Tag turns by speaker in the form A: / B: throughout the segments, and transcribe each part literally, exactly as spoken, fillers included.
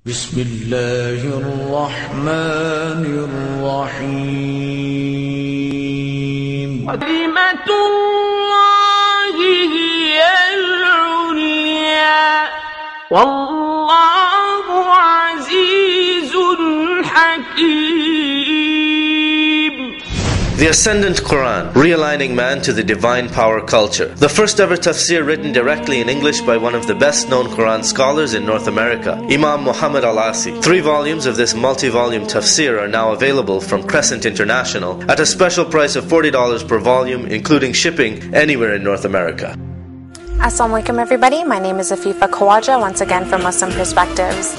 A: بسم الله الرحمن الرحيم كلمة الله هي العليا والله عزيز حكيم.
B: The Ascendant Quran, realigning man to the divine power culture. The first ever tafsir written directly in English by one of the best known Quran scholars in North America, Imam Muhammad Al-Asi. Three volumes of this multi-volume tafsir are now available from Crescent International at a special price of forty dollars per volume, including shipping anywhere in North America.
C: Assalamu alaikum everybody, my name is Afifa Khawaja, once again from Muslim Perspectives.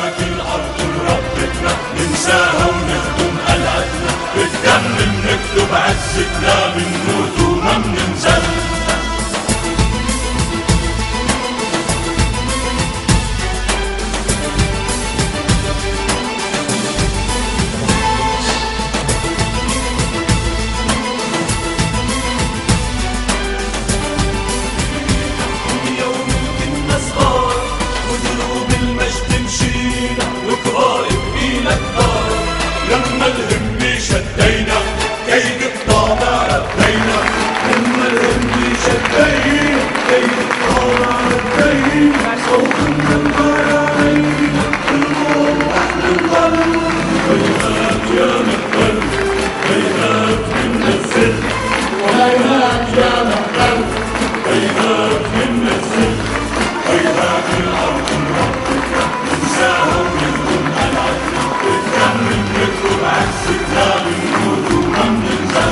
D: لما الهم شدينا كيد الطامع ردينا لما الهم شدينا كيد الطامع ردينا صوت من البيانين القلوب أهل القلب هيهات يا مقبل هيهات من الزل وهيهات يا مقبل هيهات من الزل هيهات الأرض ربك انساهم منكم العدل اتكمل نكتب عكسنا بنموت وما بننزل.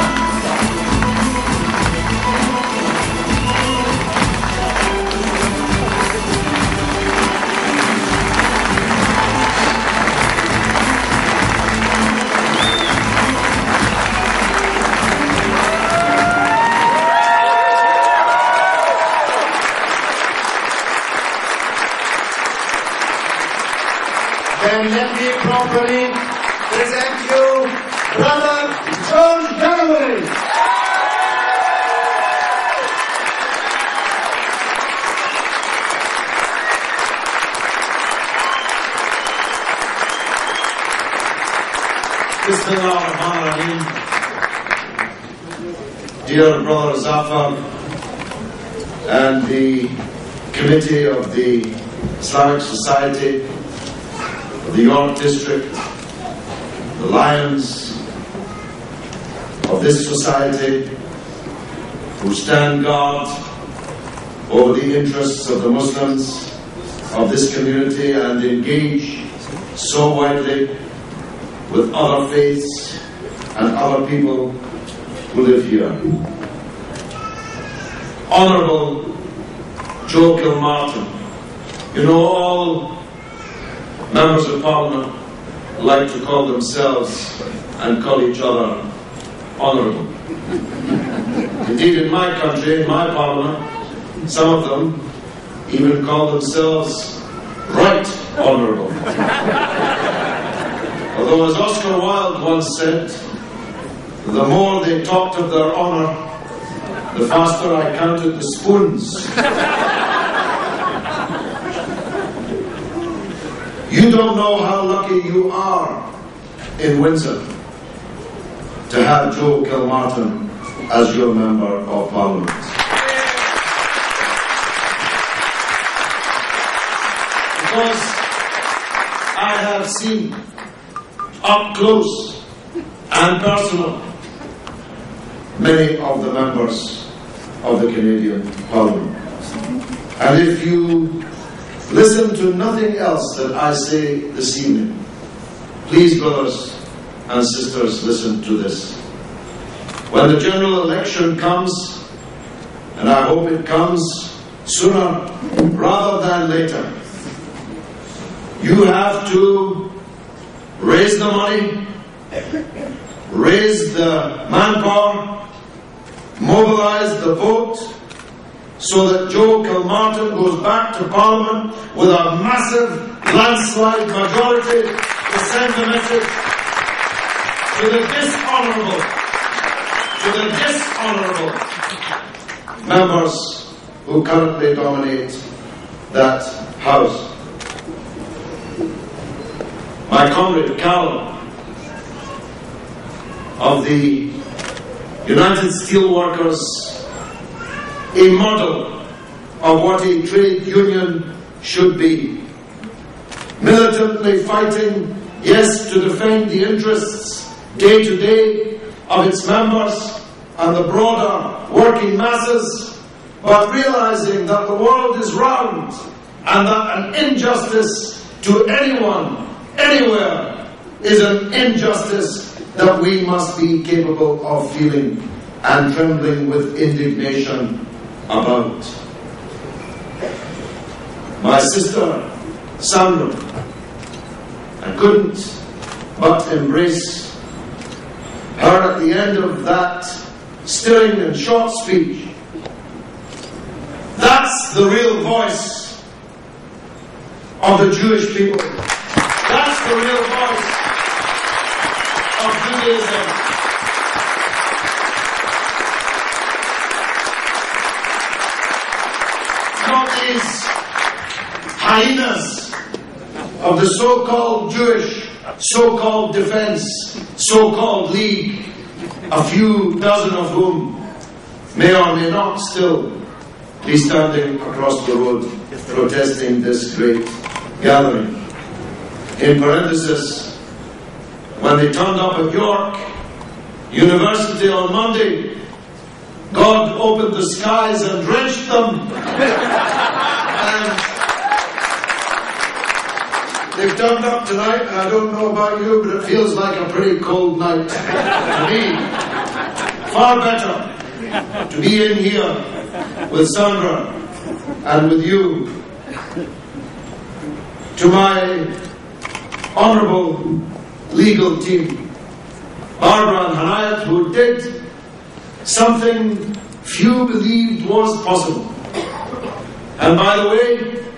E: Then let me properly present you Brother John Galloway.
F: Bismillah ar-Rahman ar-Rahim. Dear Brother Zafar and the committee of the Islamic Society the York District, the Lions of this society who stand guard over the interests of the Muslims of this community and engage so widely with other faiths and other people who live here. Honourable Joe Kilmartin, you know all members of Parliament like to call themselves and call each other honourable. Indeed, in my country, in my Parliament, some of them even call themselves right honourable. Although, as Oscar Wilde once said, the more they talked of their honour, the faster I counted the spoons. You don't know how lucky you are in Windsor to have Joe Kilmartin as your Member of Parliament. Because I have seen up close and personal many of the members of the Canadian Parliament. And if you listen to nothing else that I say this evening, please, brothers and sisters, listen to this. When the general election comes, and I hope it comes sooner rather than later, you have to raise the money, raise the manpower, mobilize the vote, so that Joe Kilmartin goes back to Parliament with a massive landslide majority to send the message to the dishonourable, to the dishonourable members who currently dominate that House. my comrade Carol of the United Steelworkers, a model of what a trade union should be. Militantly fighting, yes, to defend the interests day to day of its members and the broader working masses, but realizing that the world is round and that an injustice to anyone, anywhere, is an injustice that we must be capable of feeling and trembling with indignation about. My sister, Sandra, I couldn't but embrace her at the end of that stirring and short speech. That's the real voice of the Jewish people. That's the real voice of Judaism. Not these hyenas of the so-called Jewish, so-called defense, so-called league, a few dozen of whom may or may not still be standing across the road protesting this great gathering. In parenthesis, when they turned up at York University on Monday, God opened the skies and drenched them. And they've turned up tonight, and I don't know about you, but it feels like a pretty cold night to me. Far better to be in here with Sandra and with you. To my honourable legal team, Barbara and Hanayat, who did something few believed was possible. And by the way,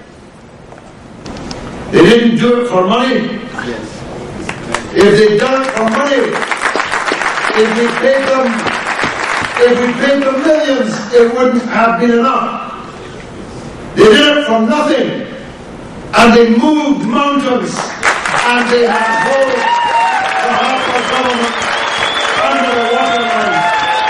F: they didn't do it for money. If they'd done it for money, if we paid them, if we paid them millions, it wouldn't have been enough. They did it for nothing, and they moved mountains, and they have hold the half of government under the waterline.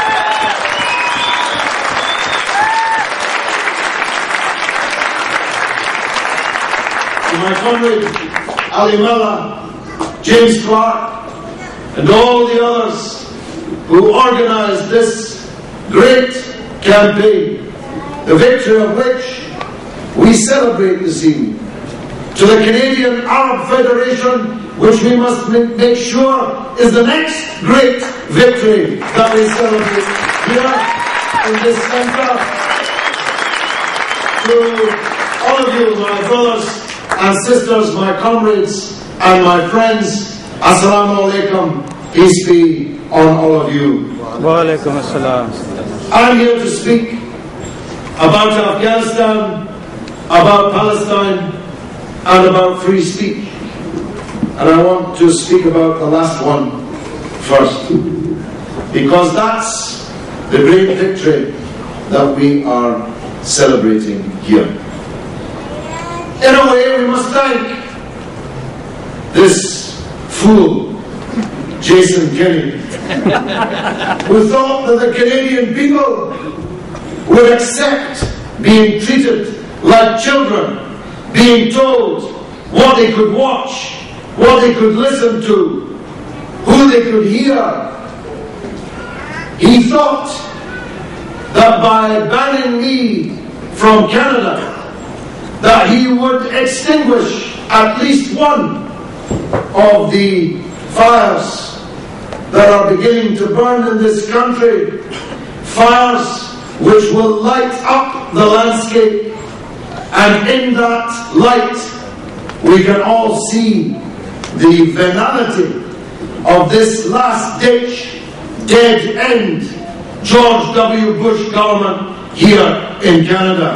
F: To my comrade Ali Mullah, James Clark, and all the others who organised this great campaign, the victory of which we celebrate this evening. To the Canadian Arab Federation, which we must make sure is the next great victory that we celebrate here in this centre. To all of you, my brothers and sisters, my comrades and my friends, Assalamu alaikum, peace be on all of you.
G: Wa alaikum assalam.
F: I'm here to speak about Afghanistan, about Palestine, and about free speech. And I want to speak about the last one first, because that's the great victory that we are celebrating here. In a way, we must thank this fool, Jason Kenney, who thought that the Canadian people would accept being treated like children, being told what they could watch, what they could listen to, who they could hear. He thought that by banning me from Canada, that he would extinguish at least one of the fires that are beginning to burn in this country, fires which will light up the landscape. And in that light, we can all see the venality of this last-ditch, dead-end George W. Bush government here in Canada.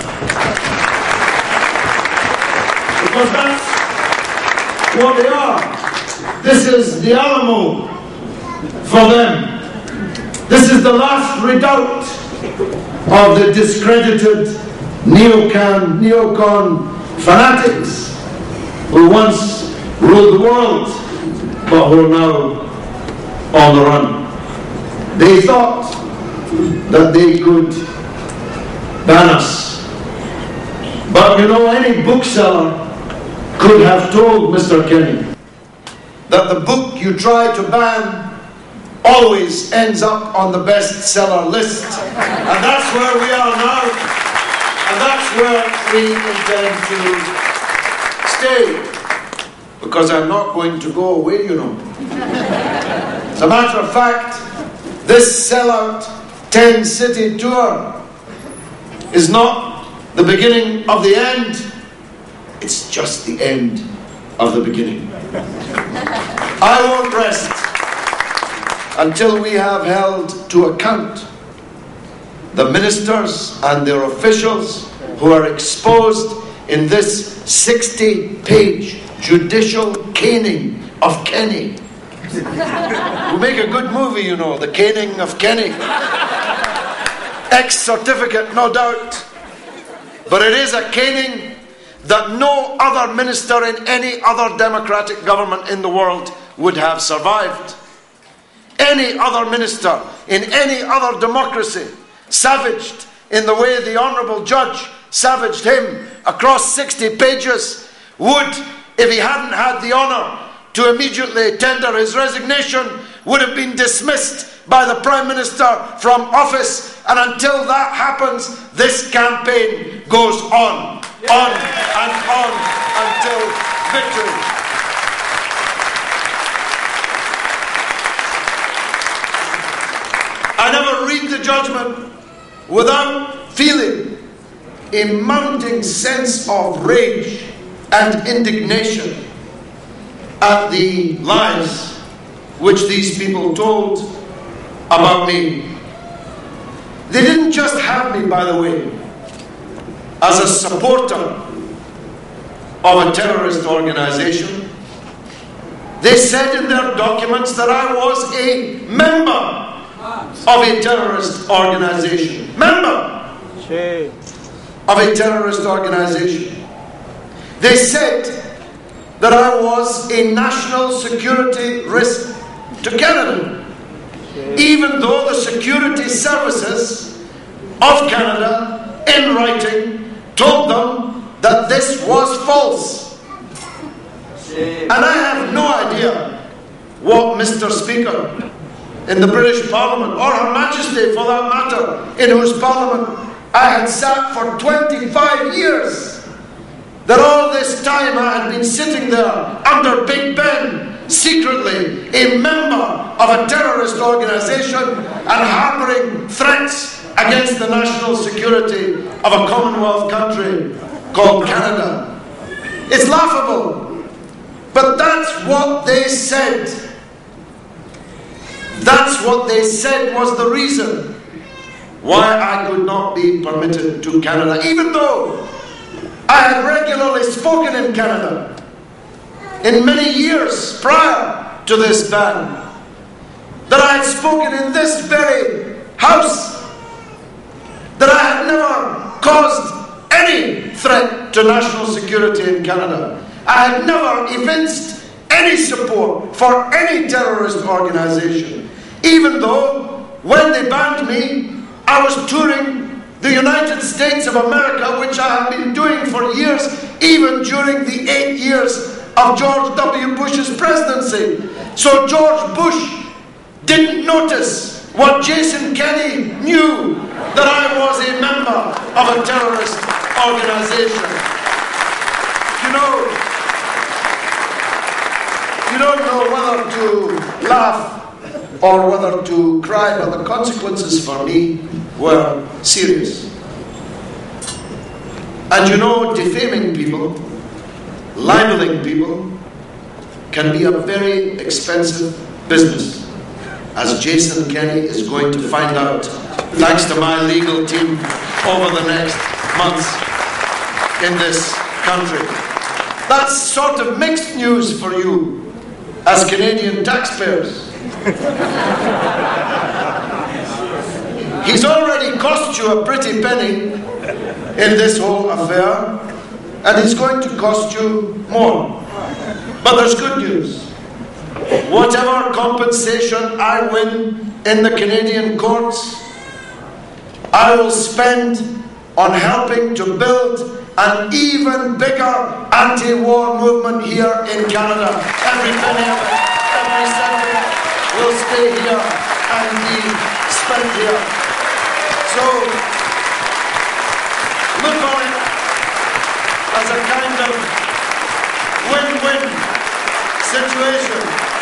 F: Because that's what they are. This is the Alamo for them. This is the last redoubt of the discredited neocon, neocon fanatics who once ruled the world, but who are now on the run. They thought that they could ban us. But you know, any bookseller could have told Mister Kenny that the book you try to ban always ends up on the bestseller list. And that's where we are now. And that's where we intend to stay. Because I'm not going to go away, you know. As a matter of fact, this sellout ten city tour is not the beginning of the end. It's just the end of the beginning. I won't rest until we have held to account the ministers and their officials who are exposed in this sixty page judicial caning of Kenny. We'll make a good movie, you know, The Caning of Kenny. Ex-certificate, no doubt. But it is a caning that no other minister in any other democratic government in the world would have survived. Any other minister in any other democracy, savaged in the way the Honourable Judge savaged him across sixty pages, would, if he hadn't had the honour to immediately tender his resignation, would have been dismissed by the Prime Minister from office. And until that happens, this campaign goes on, on and on until victory. I never read the judgment without feeling a mounting sense of rage and indignation at the lies which these people told about me. They didn't just have me, by the way, as a supporter of a terrorist organization. They said in their documents that I was a member of a terrorist organization. Member of a terrorist organization. They said that I was a national security risk to Canada, even though the security services of Canada, in writing, told them that this was false. And I have no idea what Mister Speaker in the British Parliament, or Her Majesty for that matter, in whose Parliament I had sat for twenty-five years, that all this time I had been sitting there under Big Ben, secretly a member of a terrorist organisation and harbouring threats against the national security of a Commonwealth country called Canada. It's laughable, but that's what they said. That's what they said was the reason why I could not be permitted to Canada, even though I had regularly spoken in Canada in many years prior to this ban, that I had spoken in this very house, that I had never caused any threat to national security in Canada. I had never evinced any support for any terrorist organisation, even though when they banned me, I was touring the United States of America, which I have been doing for years, even during the eight years of George W. Bush's presidency. So George Bush didn't notice what Jason Kenney knew, that I was a member of a terrorist organisation. You know, you don't know whether to laugh or whether to cry, but the consequences for me were serious. And you know, defaming people, libeling people, can be a very expensive business, as Jason Kenney is going to find out, thanks to my legal team over the next months in this country. That's sort of mixed news for you as Canadian taxpayers. He's already cost you a pretty penny in this whole affair, and he's going to cost you more. But there's good news. Whatever compensation I win in the Canadian courts, I will spend on helping to build an even bigger anti-war movement here in Canada. Every penny of it, every cent of it will stay here and be spent here. So, look on it as a kind of win-win situation.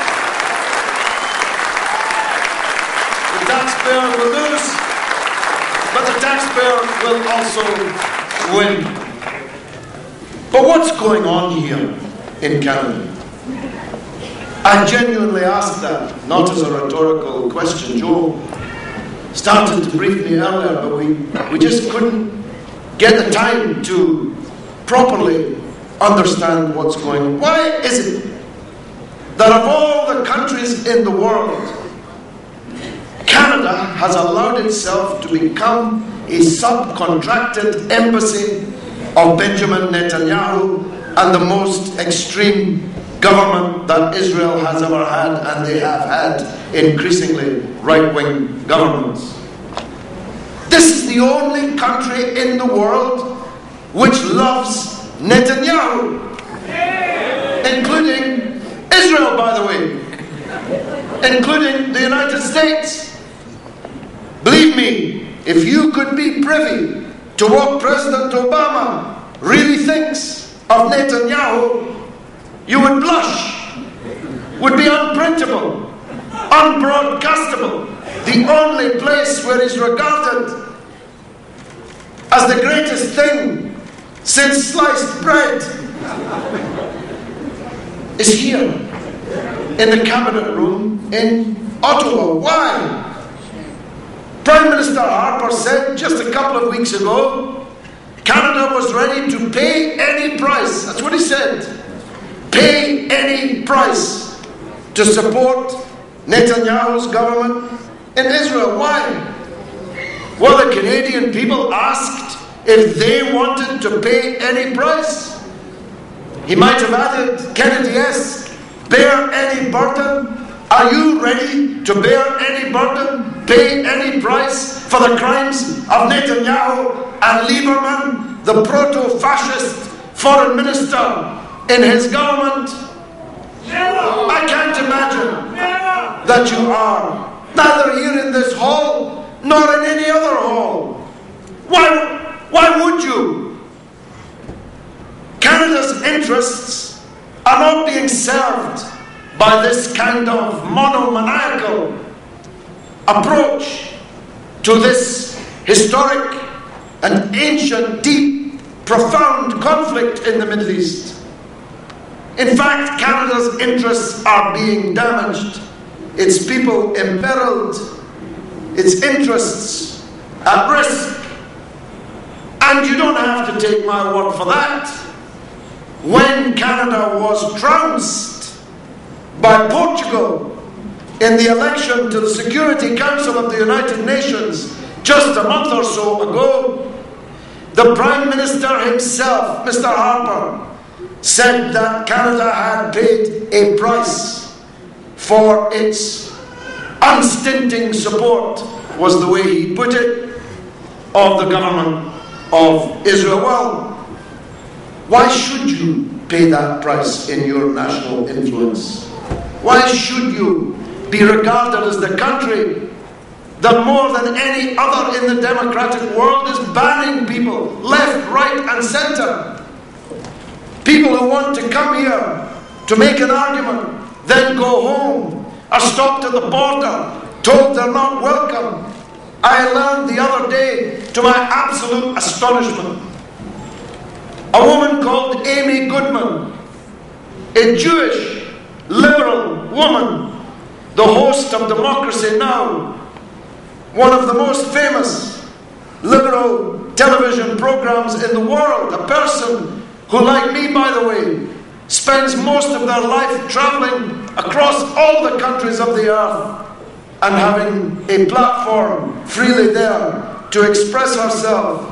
F: The taxpayer will lose, but the taxpayer will also win. But what's going on here in Canada? I genuinely asked that, not as a rhetorical question. Joe started to brief me earlier, but we, we just couldn't get the time to properly understand what's going on. Why is it that of all the countries in the world, Canada has allowed itself to become a subcontracted embassy of Benjamin Netanyahu and the most extreme government that Israel has ever had, and they have had increasingly right-wing governments? This is the only country in the world which loves Netanyahu, including Israel, by the way, including the United States. Believe me, if you could be privy to what President Obama really thinks of Netanyahu, you would blush, would be unprintable, unbroadcastable. The only place where he's regarded as the greatest thing since sliced bread is here in the cabinet room in Ottawa. Why? Prime Minister Harper said just a couple of weeks ago, Canada was ready to pay any price. That's what he said. Pay any price to support Netanyahu's government in Israel. Why? Well, the Canadian people asked if they wanted to pay any price. He might have added, Kennedy-esque, bear any burden. Are you ready to bear any burden, pay any price for the crimes of Netanyahu and Lieberman, the proto-fascist foreign minister in his government? Never. I can't imagine Never. that you are, neither here in this hall nor in any other hall. Why, why would you? Canada's interests are not being served by this kind of monomaniacal approach to this historic and ancient, deep, profound conflict in the Middle East. In fact, Canada's interests are being damaged, its people imperiled, its interests at risk. And you don't have to take my word for that. When Canada was trounced by Portugal in the election to the Security Council of the United Nations just a month or so ago, the Prime Minister himself, Mister Harper, said that Canada had paid a price for its unstinting support, was the way he put it, of the government of Israel. Well, why should you pay that price in your national influence? Why should you be regarded as the country that more than any other in the democratic world is banning people left, right and centre? People who want to come here to make an argument, then go home, are stopped at the border, told they're not welcome. I learned the other day, to my absolute astonishment, a woman called Amy Goodman, a Jewish liberal woman, the host of Democracy Now!, one of the most famous liberal television programs in the world, a person who, like me, by the way, spends most of their life travelling across all the countries of the earth and having a platform freely there to express herself,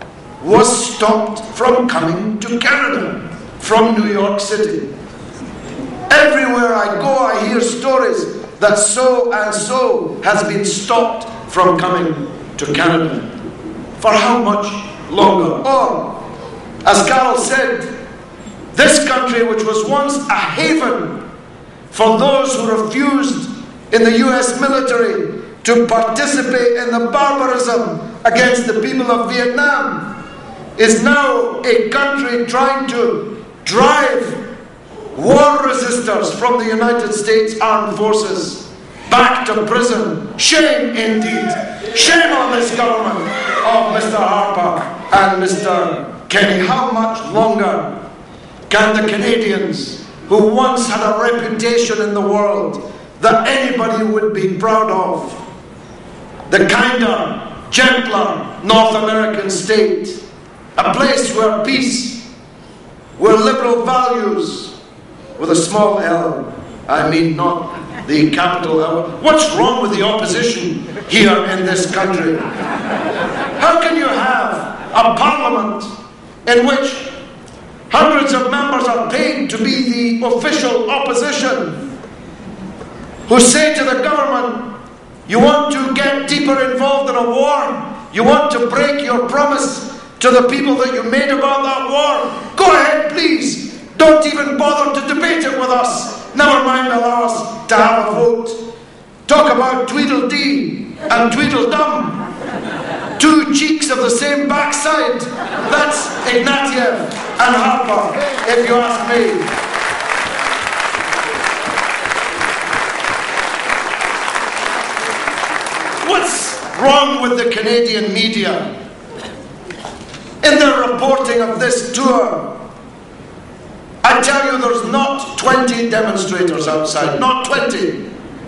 F: was stopped from coming to Canada from New York City. Everywhere I go, I hear stories that so and so has been stopped from coming to Canada. For how much longer? Or, as Carol said, this country, which was once a haven for those who refused in the U S military to participate in the barbarism against the people of Vietnam, is now a country trying to drive war resistors from the United States Armed Forces back to prison. Shame indeed. Shame on this government of Mister Harper and Mister Kenny. How much longer can the Canadians, who once had a reputation in the world that anybody would be proud of, the kinder, gentler North American state, a place where peace, where liberal values, with a small L, I mean not the capital L. What's wrong with the opposition here in this country? How can you have a parliament in which hundreds of members are paid to be the official opposition, who say to the government, you want to get deeper involved in a war? You want to break your promise to the people that you made about that war? Go ahead, please. Don't even bother to debate it with us. Never mind allow us to have a vote. Talk about Tweedledee and Tweedledum. Two cheeks of the same backside. That's Ignatieff and Harper, if you ask me. What's wrong with the Canadian media? In their reporting of this tour, I tell you, there's not twenty demonstrators outside, not twenty.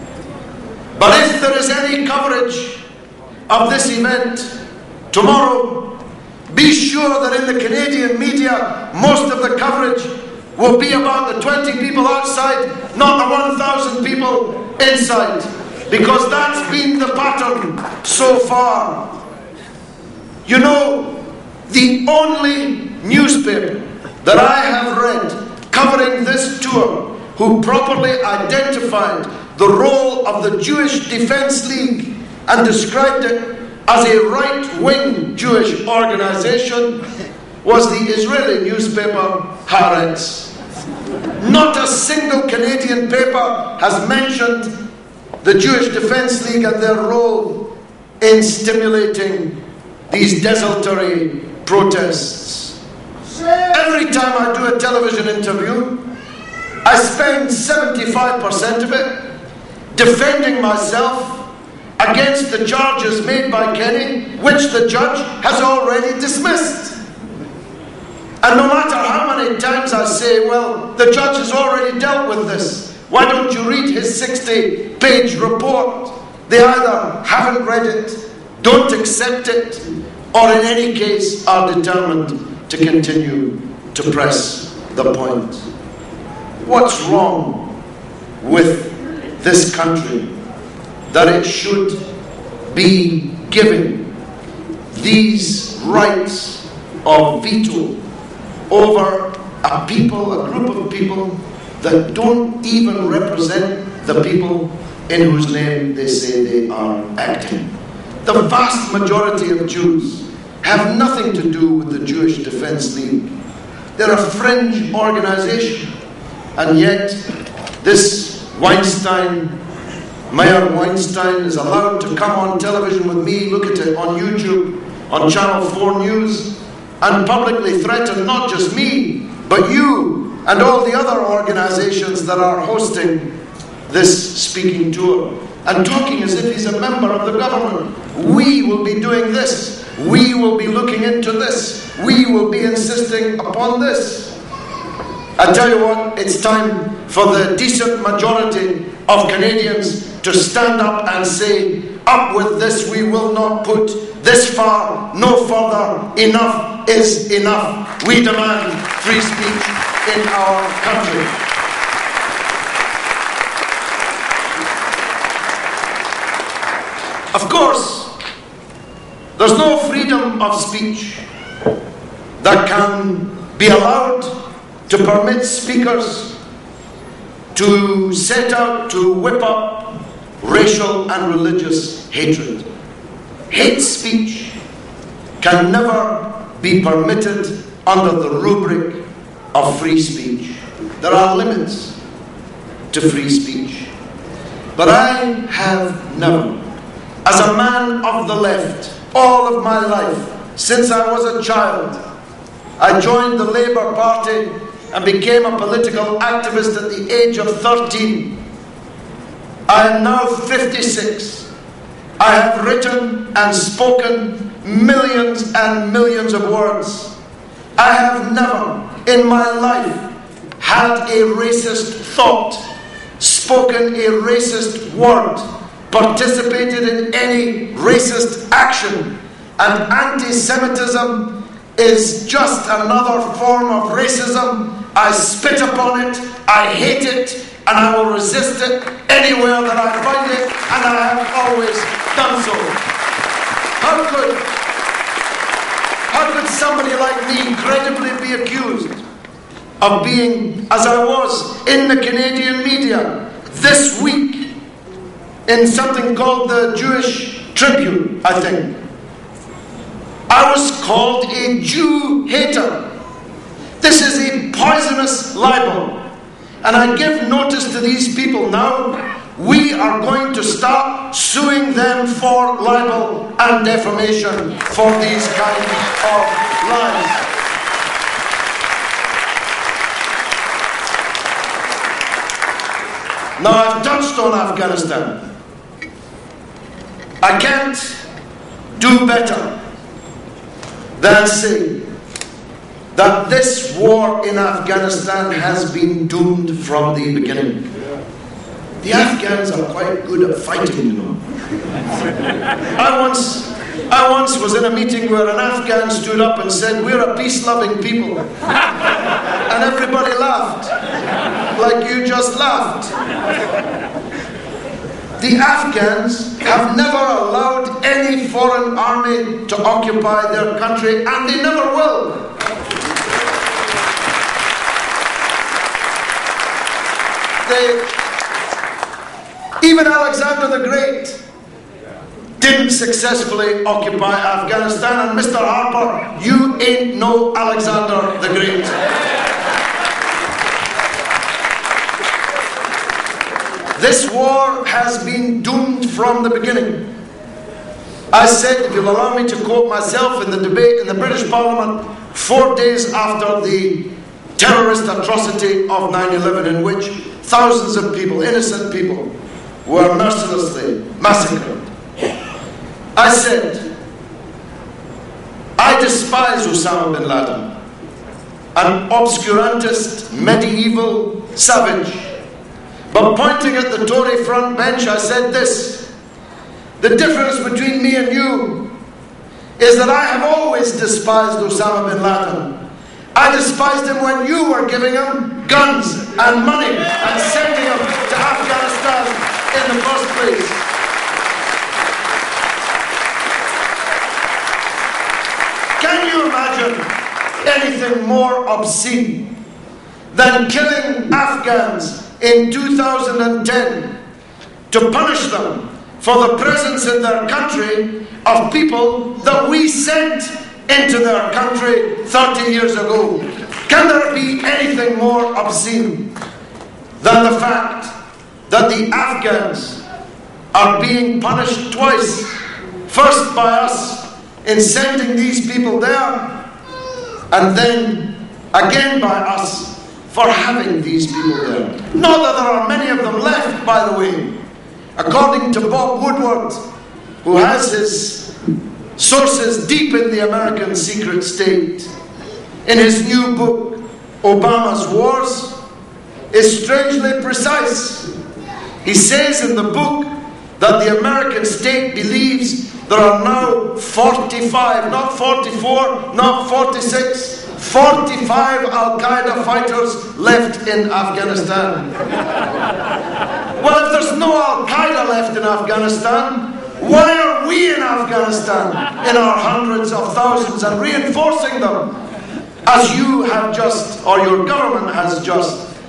F: But if there is any coverage of this event tomorrow, be sure that in the Canadian media, most of the coverage will be about the twenty people outside, not the one thousand people inside. Because that's been the pattern so far. You know, the only newspaper that I have read covering this tour who properly identified the role of the Jewish Defense League and described it as a right-wing Jewish organization was the Israeli newspaper Haaretz. Not a single Canadian paper has mentioned the Jewish Defense League and their role in stimulating these desultory protests. Every time I do a television interview, I spend seventy-five percent of it defending myself against the charges made by Kenny, which the judge has already dismissed. And no matter how many times I say, well, the judge has already dealt with this, why don't you read his sixty page report? They either haven't read it, don't accept it, or in any case are determined to continue to press the point. What's wrong with this country that it should be giving these rights of veto over a people, a group of people that don't even represent the people in whose name they say they are acting? The vast majority of Jews have nothing to do with the Jewish Defense League. They're a fringe organization. And yet, this Weinstein, Mayor Weinstein, is allowed to come on television with me, look at it on YouTube, on Channel four News, and publicly threaten not just me, but you and all the other organizations that are hosting this speaking tour, and talking as if he's a member of the government. We will be doing this. We will be looking into this. We will be insisting upon this. I tell you what, it's time for the decent majority of Canadians to stand up and say, up with this, we will not put this far, no further. Enough is enough. We demand free speech in our country. Of course, there's no freedom of speech that can be allowed to permit speakers to set out to whip up racial and religious hatred. Hate speech can never be permitted under the rubric of free speech. There are limits to free speech. But I have never, as a man of the left, all of my life, since I was a child, I joined the Labour Party and became a political activist at the age of thirteen. I am now fifty-six. I have written and spoken millions and millions of words. I have never in my life had a racist thought, spoken a racist word, participated in any racist action, and anti-Semitism is just another form of racism. I spit upon it, I hate it, and I will resist it anywhere that I find it, and I have always done so. How could, how could somebody like me credibly be accused of being, as I was in the Canadian media this week, in something called the Jewish Tribune, I think. I was called a Jew hater. This is a poisonous libel. And I give notice to these people now. We are going to start suing them for libel and defamation for these kinds of lies. Now, I've touched on Afghanistan. I can't do better than say that this war in Afghanistan has been doomed from the beginning. The Afghans are quite good at fighting, you know. I once, I once was in a meeting where an Afghan stood up and said, "We're a peace-loving people." And everybody laughed, like you just laughed. The Afghans have never allowed any foreign army to occupy their country, and they never will. They, even Alexander the Great didn't successfully occupy Afghanistan, and Mister Harper, you ain't no Alexander the Great. This war has been doomed from the beginning. I said, if you'll allow me to quote myself in the debate in the British Parliament four days after the terrorist atrocity of nine eleven, in which thousands of people, innocent people, were mercilessly massacred. I said, I despise Osama bin Laden, an obscurantist, medieval savage. But pointing at the Tory front bench, I said this: the difference between me and you is that I have always despised Osama bin Laden. I despised him when you were giving him guns and money and sending him to Afghanistan in the first place. Can you imagine anything more obscene than killing Afghans in two thousand ten to punish them for the presence in their country of people that we sent into their country thirty years ago? Can there be anything more obscene than the fact that the Afghans are being punished twice? First by us in sending these people there, and then again by us for having these people there. Not that there are many of them left, by the way. According to Bob Woodward, who has his sources deep in the American secret state, in his new book, Obama's Wars, is strangely precise. He says in the book that the American state believes there are now forty-five, not forty-four, not forty-six, forty-five Al-Qaeda fighters left in Afghanistan. Well, if there's no Al-Qaeda left in Afghanistan, why are we in Afghanistan in our hundreds of thousands and reinforcing them, as you have just, or your government has just,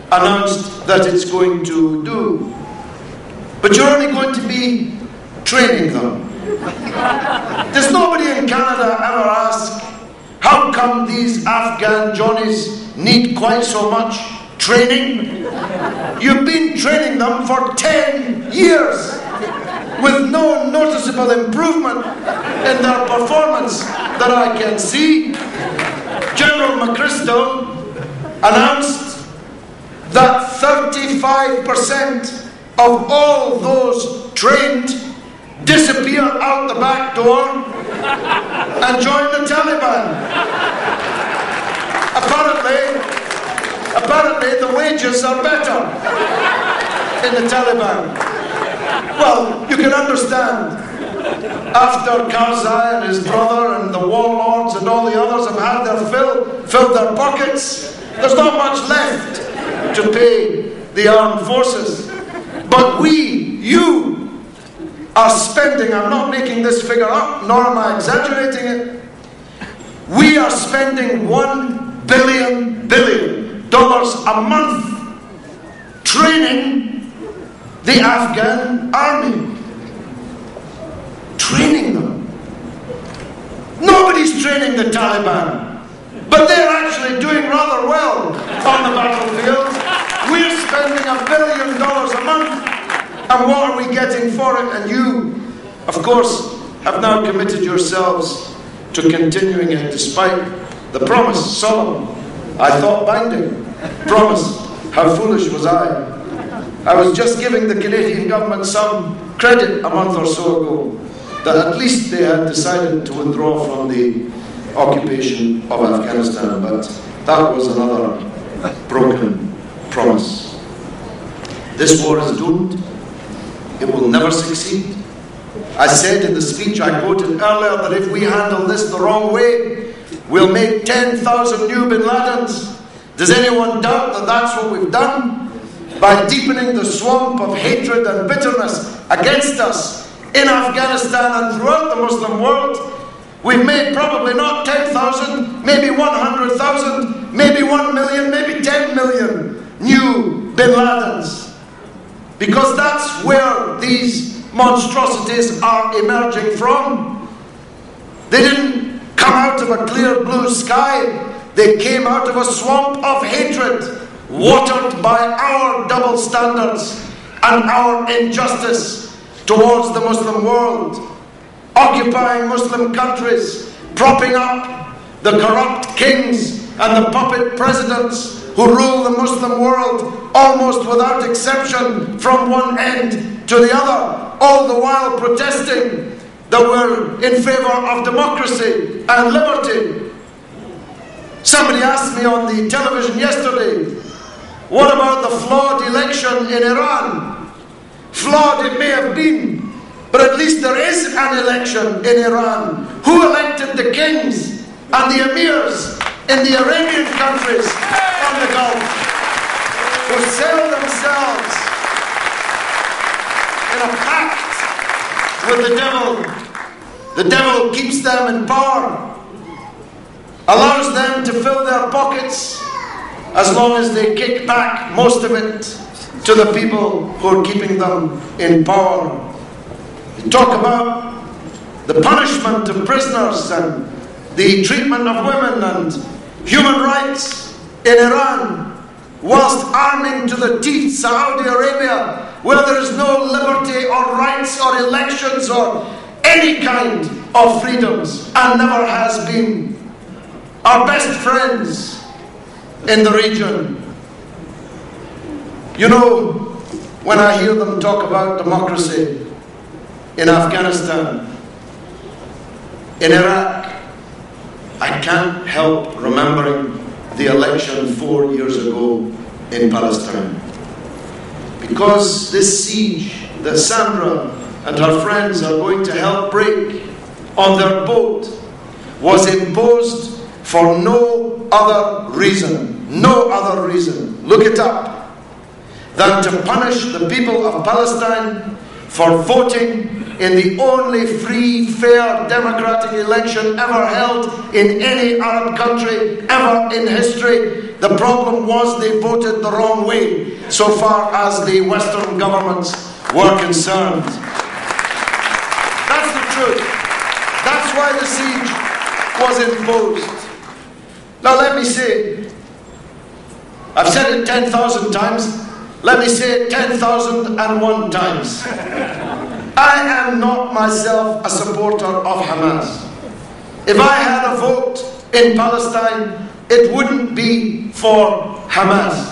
F: announced that it's going to do. But you're only going to be training them. Does nobody in Canada ever ask, how come these Afghan Johnnies need quite so much training? You've been training them for ten years with no noticeable improvement in their performance that I can see. General McChrystal announced that thirty-five percent of all those trained disappear out the back door and join the Taliban. Apparently, apparently the wages are better in the Taliban. Well, you can understand, after Karzai and his brother and the warlords and all the others have had their fill, filled their pockets, there's not much left to pay the armed forces. But we, you, are spending, I'm not making this figure up, nor am I exaggerating it, we are spending one billion billion dollars a month training the Afghan army. Training them. Nobody's training the Taliban, but they're actually doing rather well on the battlefield. We're spending a billion dollars a month, and what are we getting for it? And you, of course, have now committed yourselves to continuing it despite the promise, solemn, I thought binding, promise. How foolish was I? I was just giving the Canadian government some credit a month or so ago that at least they had decided to withdraw from the occupation of Afghanistan, but that was another broken promise. This war is doomed. It will never succeed. I said in the speech I quoted earlier that if we handle this the wrong way, we'll make ten thousand new Bin Ladens. Does anyone doubt that that's what we've done? By deepening the swamp of hatred and bitterness against us in Afghanistan and throughout the Muslim world, we've made probably not ten thousand, maybe one hundred thousand, maybe one million, maybe ten million new Bin Ladens. Because that's where these monstrosities are emerging from. They didn't come out of a clear blue sky. They came out of a swamp of hatred, watered by our double standards and our injustice towards the Muslim world, occupying Muslim countries, propping up the corrupt kings and the puppet presidents who rule the Muslim world almost without exception from one end to the other, all the while protesting that we're in favor of democracy and liberty. Somebody asked me on the television yesterday, what about the flawed election in Iran? Flawed it may have been, but at least there is an election in Iran. Who elected the kings and the emirs in the Arabian countries on the Gulf, who sell themselves in a pact with the devil? The devil keeps them in power, allows them to fill their pockets as long as they kick back most of it to the people who are keeping them in power. You talk about the punishment of prisoners and the treatment of women and human rights in Iran, whilst arming to the teeth Saudi Arabia, where there is no liberty or rights or elections or any kind of freedoms, and never has been. Our best friends in the region. You know, when I hear them talk about democracy in Afghanistan, in Iraq, I can't help remembering the election four years ago in Palestine. Because this siege that Sandra and her friends are going to help break on their boat was imposed for no other reason, no other reason, look it up, than to punish the people of Palestine for voting in the only free, fair, democratic election ever held in any Arab country, ever in history, The problem was they voted the wrong way so far as the Western governments were concerned. That's the truth. That's why the siege was imposed. Now let me say, I've said it ten thousand times, let me say it ten thousand and one times. I am not myself a supporter of Hamas. If I had a vote in Palestine, it wouldn't be for Hamas.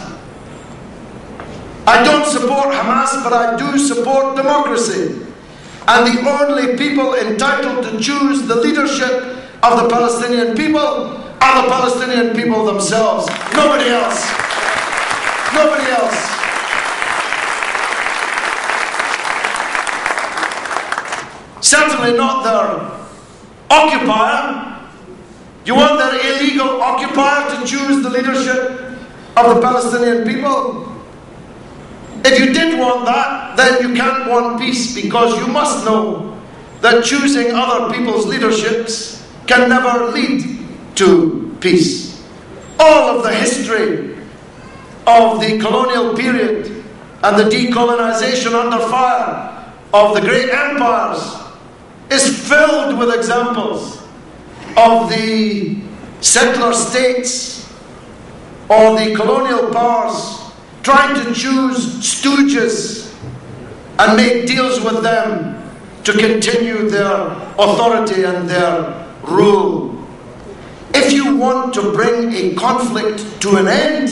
F: I don't support Hamas, but I do support democracy. And the only people entitled to choose the leadership of the Palestinian people are the Palestinian people themselves. Nobody else. Nobody else. Certainly not their occupier. You want their illegal occupier to choose the leadership of the Palestinian people? If you did want that, then you can't want peace, because you must know that choosing other people's leaderships can never lead to peace. All of the history of the colonial period and the decolonization under fire of the great empires is filled with examples of the settler states or the colonial powers trying to choose stooges and make deals with them to continue their authority and their rule. If you want to bring a conflict to an end,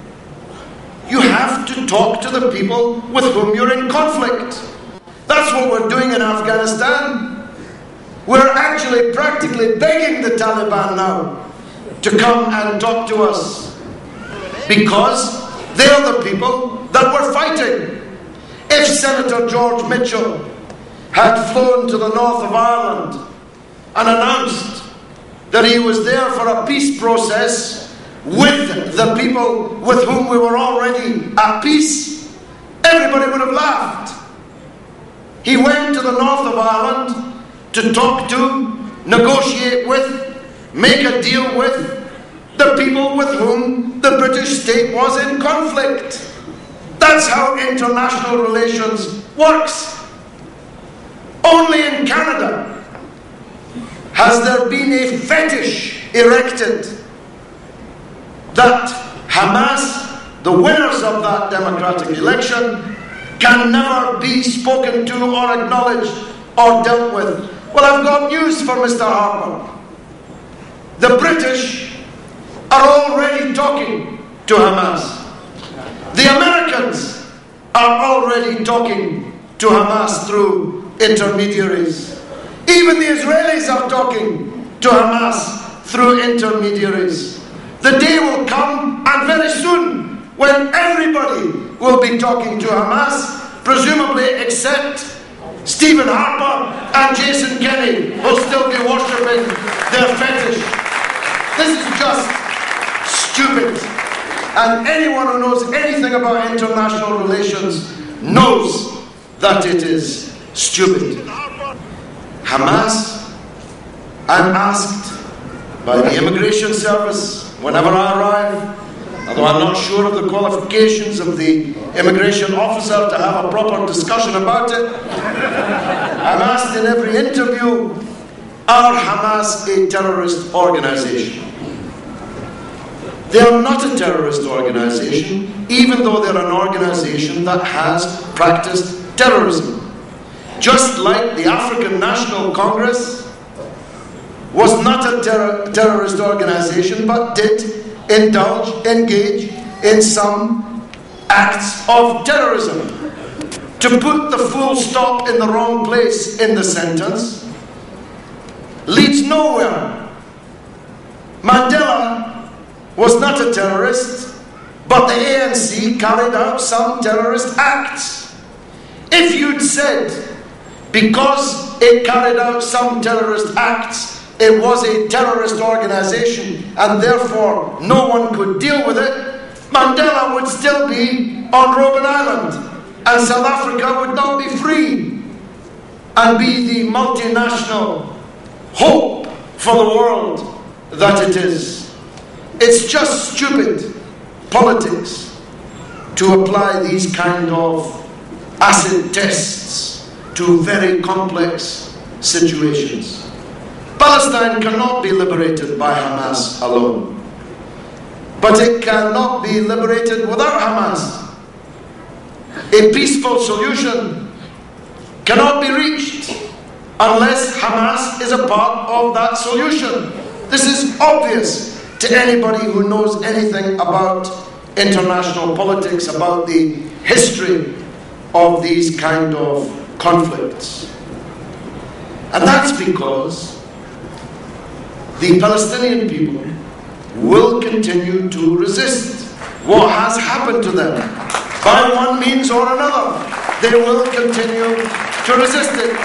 F: you have to talk to the people with whom you're in conflict. That's what we're doing in Afghanistan. We're actually practically begging the Taliban now to come and talk to us, because they're the people that we're fighting. If Senator George Mitchell had flown to the north of Ireland and announced that he was there for a peace process with the people with whom we were already at peace, everybody would have laughed. He went to the north of Ireland to talk to, negotiate with, make a deal with the people with whom the British state was in conflict. That's how international relations works. Only in Canada has there been a fetish erected that Hamas, the winners of that democratic election, can never be spoken to or acknowledged or dealt with. Well, I've got news for Mister Harper. The British are already talking to Hamas. The Americans are already talking to Hamas through intermediaries. Even the Israelis are talking to Hamas through intermediaries. The day will come, and very soon, when everybody will be talking to Hamas, presumably except Stephen Harper and Jason Kenney, who'll still be worshipping their fetish. This is just stupid. And anyone who knows anything about international relations knows that it is stupid. Hamas, I'm asked by the Immigration Service whenever I arrive, although I'm not sure of the qualifications of the immigration officer to have a proper discussion about it, I'm asked in every interview, are Hamas a terrorist organization? They are not a terrorist organization, even though they're an organization that has practiced terrorism. Just like the African National Congress was not a ter- terrorist organization, but did indulge, engage in some acts of terrorism. To put the full stop in the wrong place in the sentence leads nowhere. Mandela was not a terrorist, but the A N C carried out some terrorist acts. If you'd said, because it carried out some terrorist acts, it was a terrorist organization and therefore no one could deal with it, Mandela would still be on Robben Island and South Africa would not be free and be the multinational hope for the world that it is. It's just stupid politics to apply these kind of acid tests to very complex situations. Palestine cannot be liberated by Hamas alone, but it cannot be liberated without Hamas. A peaceful solution cannot be reached unless Hamas is a part of that solution. This is obvious to anybody who knows anything about international politics, about the history of these kind of conflicts. And that's because the Palestinian people will continue to resist what has happened to them by one means or another. They will continue to resist it.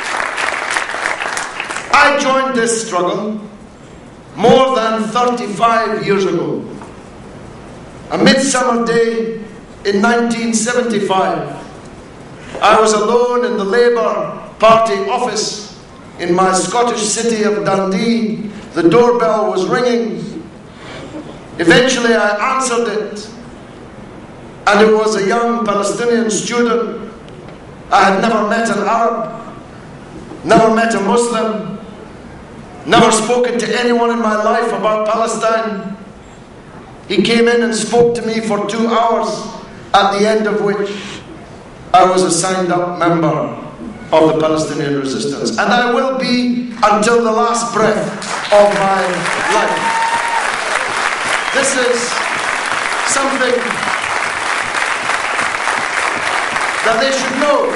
F: I joined this struggle more than thirty-five years ago. A midsummer day in nineteen seventy-five, I was alone in the Labour Party office in my Scottish city of Dundee. The doorbell was ringing. Eventually I answered it, and it was a young Palestinian student. I had never met an Arab, never met a Muslim, never spoken to anyone in my life about Palestine. He came in and spoke to me for two hours, at the end of which I was a signed up member of the Palestinian resistance, and I will be until the last breath of my life. This is something that they should know.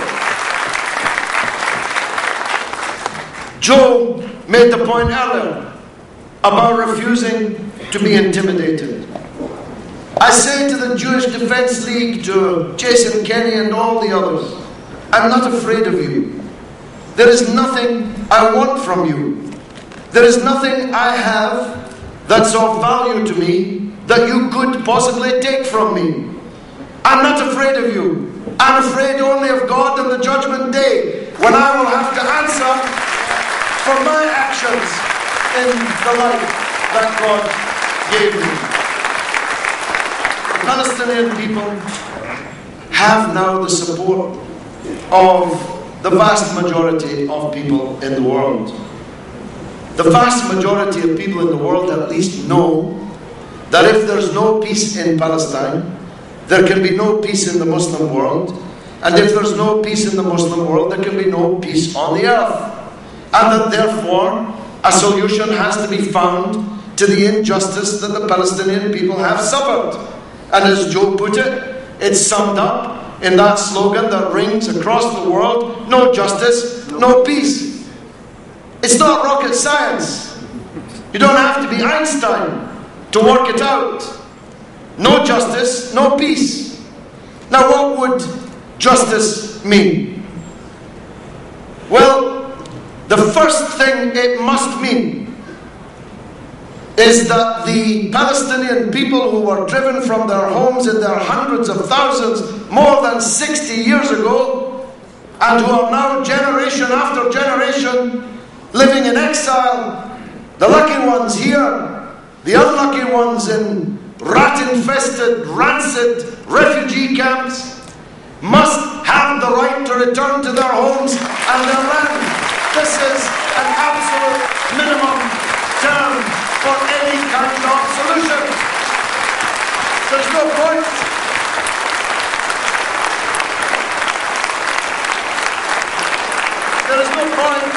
F: Joe made the point earlier about refusing to be intimidated. I say to the Jewish Defense League, to Jason Kenney and all the others, I'm not afraid of you. There is nothing I want from you. There is nothing I have that's of value to me that you could possibly take from me. I'm not afraid of you. I'm afraid only of God on the judgment day, when I will have to answer for my actions in the life that God gave me. The Palestinian people have now the support of the vast majority of people in the world. The vast majority of people in the world at least know that if there's no peace in Palestine, there can be no peace in the Muslim world, and if there's no peace in the Muslim world, there can be no peace on the earth. And that therefore a solution has to be found to the injustice that the Palestinian people have suffered. And as Joe put it, it's summed up in that slogan that rings across the world: no justice, no peace. It's not rocket science. You don't have to be Einstein to work it out. No justice, no peace. Now what would justice mean? Well, the first thing it must mean is that the Palestinian people who were driven from their homes in their hundreds of thousands more than sixty years ago, and who are now generation after generation living in exile, the lucky ones here, the unlucky ones in rat-infested, rancid refugee camps, must have the right to return to their homes and their land. This is an absolute minimum term for any kind of solution. There's no point there is no point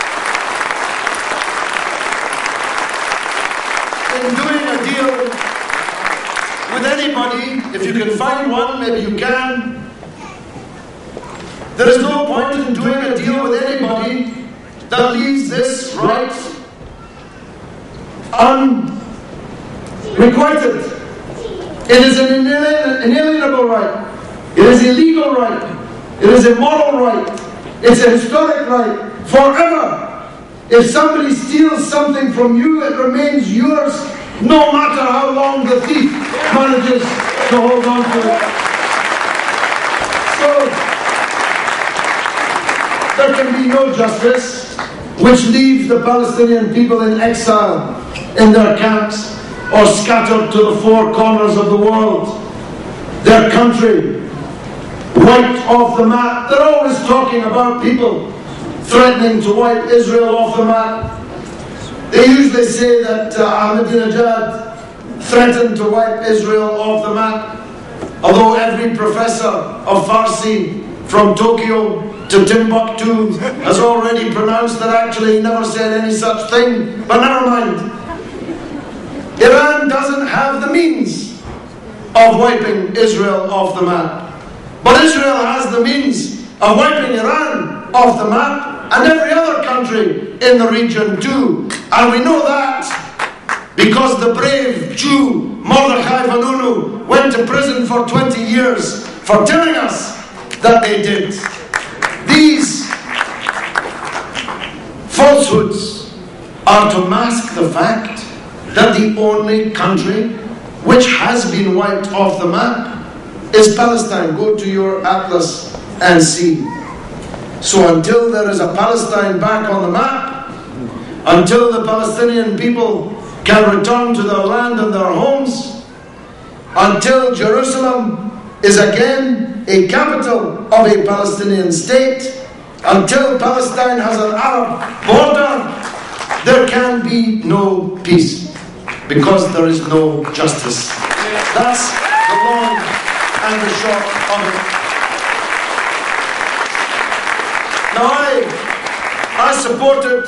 F: in doing a deal with anybody. If you can find one, maybe you can. There is no point in doing a deal with anybody that leaves this right unrequited. It is an inalienable right. It is a legal right. It is a moral right. It's a historic right. Forever. If somebody steals something from you, it remains yours, no matter how long the thief manages to hold on to it. So, there can be no justice, which leaves the Palestinian people in exile in their camps, or scattered to the four corners of the world. Their country wiped off the map. They're always talking about people threatening to wipe Israel off the map. They usually say that uh, Ahmadinejad threatened to wipe Israel off the map, although every professor of Farsi from Tokyo to Timbuktu has already pronounced that actually he never said any such thing. But never mind. Iran doesn't have the means of wiping Israel off the map. But Israel has the means of wiping Iran off the map, and every other country in the region too. And we know that because the brave Jew Mordechai Vanunu went to prison for twenty years for telling us that they did. These falsehoods are to mask the fact that the only country which has been wiped off the map is Palestine. Go to your atlas and see. So until there is a Palestine back on the map, until the Palestinian people can return to their land and their homes, until Jerusalem is again a capital of a Palestinian state, until Palestine has an Arab border, there can be no peace, because there is no justice. That's the long and the short of it. Now I, I supported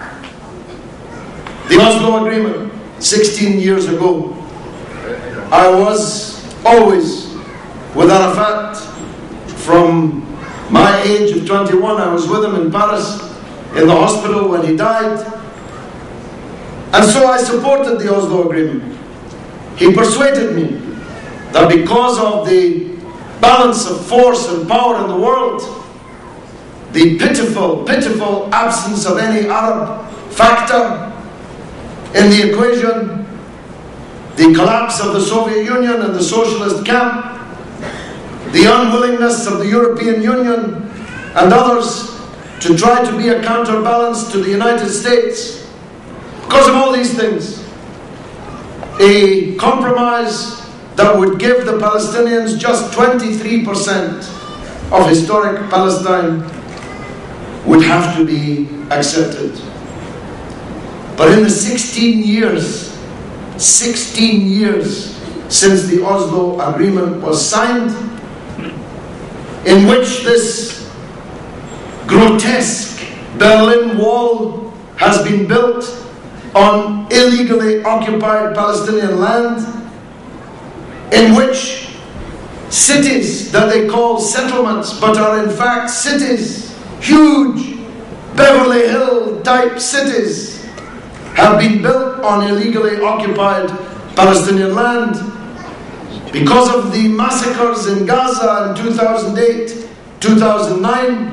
F: the Oslo Agreement sixteen years ago. I was always with Arafat from my age of twenty-one. I was with him in Paris in the hospital when he died. And so I supported the Oslo Agreement. He persuaded me that because of the balance of force and power in the world, the pitiful, pitiful absence of any Arab factor in the equation, the collapse of the Soviet Union and the socialist camp, the unwillingness of the European Union and others to try to be a counterbalance to the United States, because of all these things, a compromise that would give the Palestinians just twenty-three percent of historic Palestine would have to be accepted. But in the sixteen years, sixteen years since the Oslo Agreement was signed, in which this grotesque Berlin Wall has been built on illegally occupied Palestinian land, in which cities that they call settlements but are in fact cities, huge Beverly Hill type cities, have been built on illegally occupied Palestinian land. Because of the massacres in Gaza in two thousand eight, two thousand nine,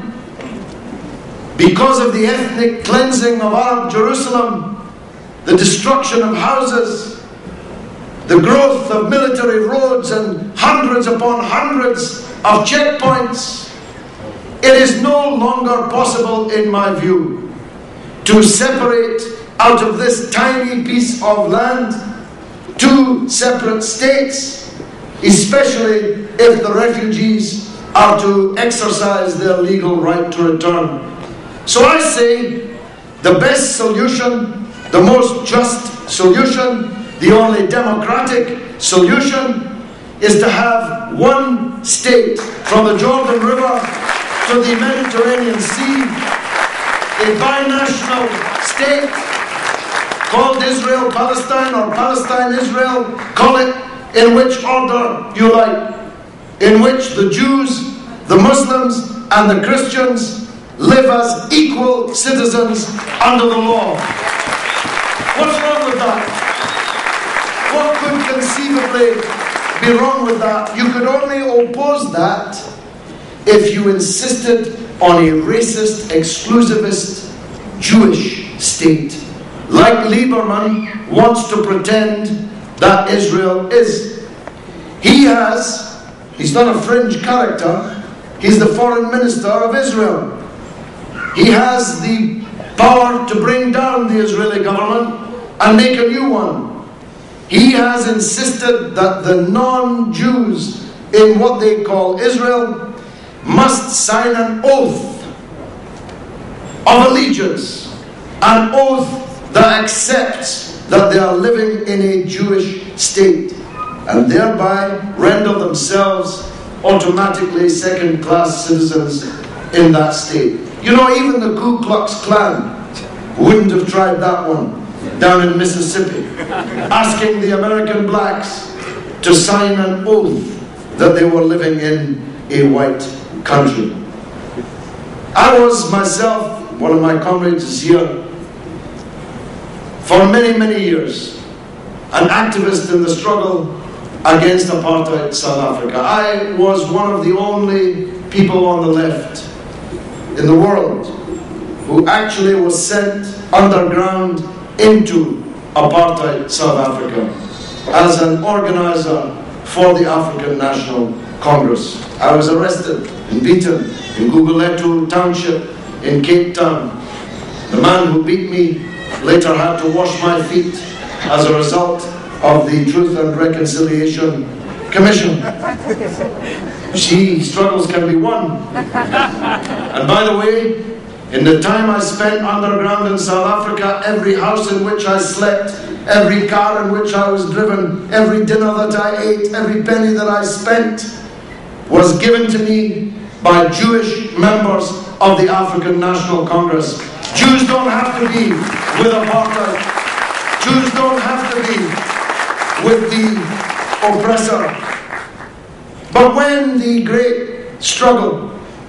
F: because of the ethnic cleansing of Arab Jerusalem, the destruction of houses, the growth of military roads and hundreds upon hundreds of checkpoints, it is no longer possible, in my view, to separate out of this tiny piece of land two separate states, especially if the refugees are to exercise their legal right to return. So I say the best solution, the most just solution, the only democratic solution is to have one state from the Jordan River to the Mediterranean Sea, a binational state called Israel-Palestine or Palestine-Israel, call it in which order you like, in which the Jews, the Muslims and the Christians live as equal citizens under the law. What's wrong with that? What could conceivably be wrong with that? You could only oppose that if you insisted on a racist, exclusivist Jewish state, like Lieberman wants to pretend that Israel is. He has, he's not a fringe character, he's the foreign minister of Israel. He has the power to bring down the Israeli government and make a new one. He has insisted that the non-Jews in what they call Israel must sign an oath of allegiance, an oath that accepts that they are living in a Jewish state, and thereby render themselves automatically second-class citizens in that state. You know, even the Ku Klux Klan wouldn't have tried that one down in Mississippi, asking the American blacks to sign an oath that they were living in a white country. I was myself, one of my comrades is here, for many, many years, an activist in the struggle against apartheid South Africa. I was one of the only people on the left in the world who actually was sent underground into apartheid South Africa as an organizer for the African National Congress. I was arrested and beaten in Gugulethu Township in Cape Town. The man who beat me later had to wash my feet as a result of the Truth and Reconciliation Commission. She struggles can be won. And by the way, in the time I spent underground in South Africa, every house in which I slept, every car in which I was driven, every dinner that I ate, every penny that I spent was given to me by Jewish members of the African National Congress. Jews don't have to be with apartheid. Jews don't have to be with the oppressor. But when the great struggle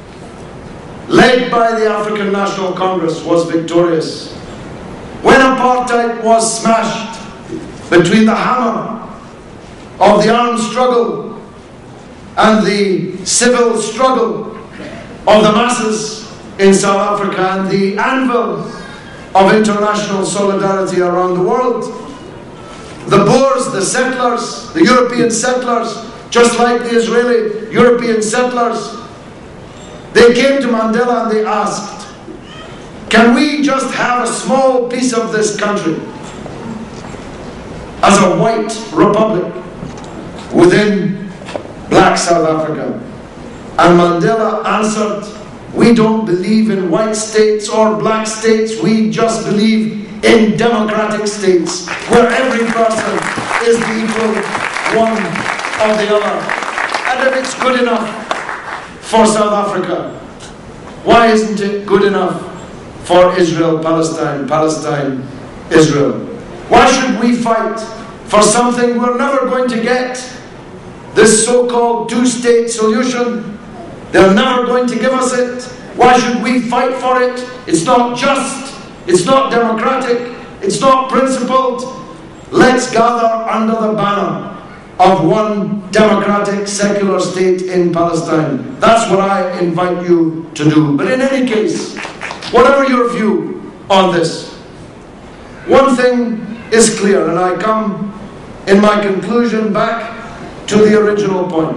F: led by the African National Congress was victorious, when apartheid was smashed between the hammer of the armed struggle and the civil struggle of the masses in South Africa and the anvil of international solidarity around the world, the Boers, the settlers, the European settlers, just like the Israeli European settlers, they came to Mandela and they asked, can we just have a small piece of this country as a white republic within black South Africa? And Mandela answered, we don't believe in white states or black states, we just believe in democratic states where every person is the equal one of the other. And if it's good enough for South Africa, why isn't it good enough for Israel, Palestine, Palestine, Israel? Why should we fight for something we're never going to get? This so-called two-state solution, they're never going to give us it. Why should we fight for it? It's not just, it's not democratic, it's not principled. Let's gather under the banner of one democratic secular state in Palestine. That's what I invite you to do. But in any case, whatever your view on this, one thing is clear, and I come in my conclusion back to the original point.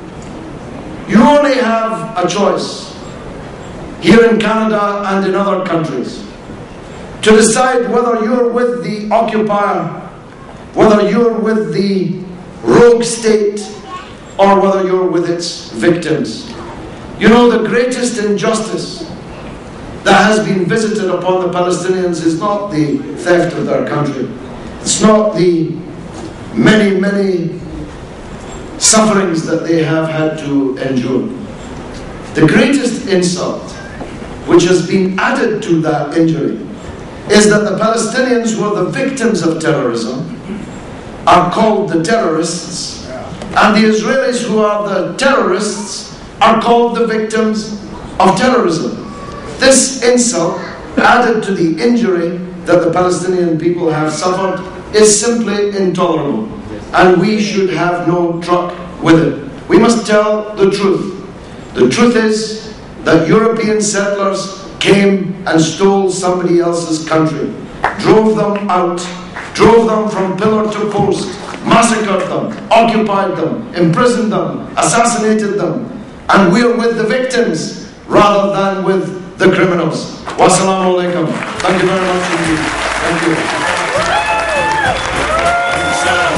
F: You only have a choice here in Canada and in other countries to decide whether you're with the occupier, whether you're with the rogue state, or whether you're with its victims. You know, the greatest injustice that has been visited upon the Palestinians is not the theft of their country. It's not the many, many sufferings that they have had to endure. The greatest insult which has been added to that injury is that the Palestinians who are the victims of terrorism are called the terrorists, and the Israelis who are the terrorists are called the victims of terrorism. This insult, added to the injury that the Palestinian people have suffered, is simply intolerable, and we should have no truck with it. We must tell the truth. The truth is that European settlers came and stole somebody else's country, drove them out, drove them from pillar to post, massacred them, occupied them, imprisoned them, assassinated them, and we're with the victims rather than with the criminals. Wassalamu alaikum. Thank you very much indeed. Thank you.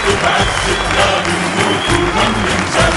D: وبعزة لا بنموت وما بننزل.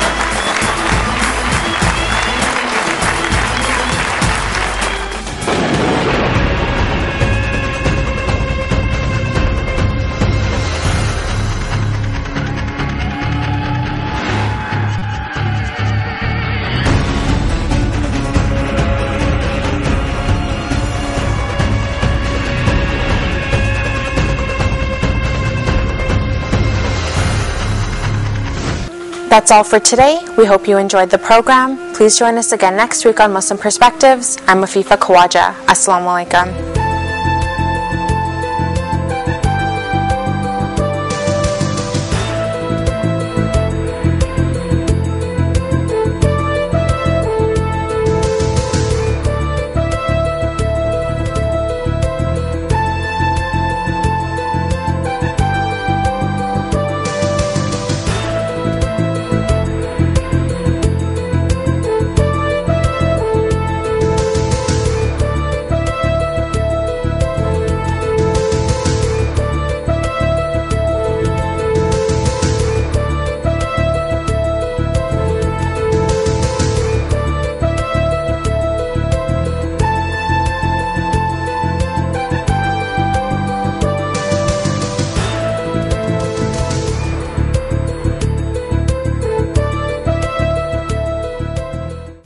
C: That's all for today. We hope you enjoyed the program. Please join us again next week on Muslim Perspectives. I'm Afifa Khawaja. Assalamu alaikum.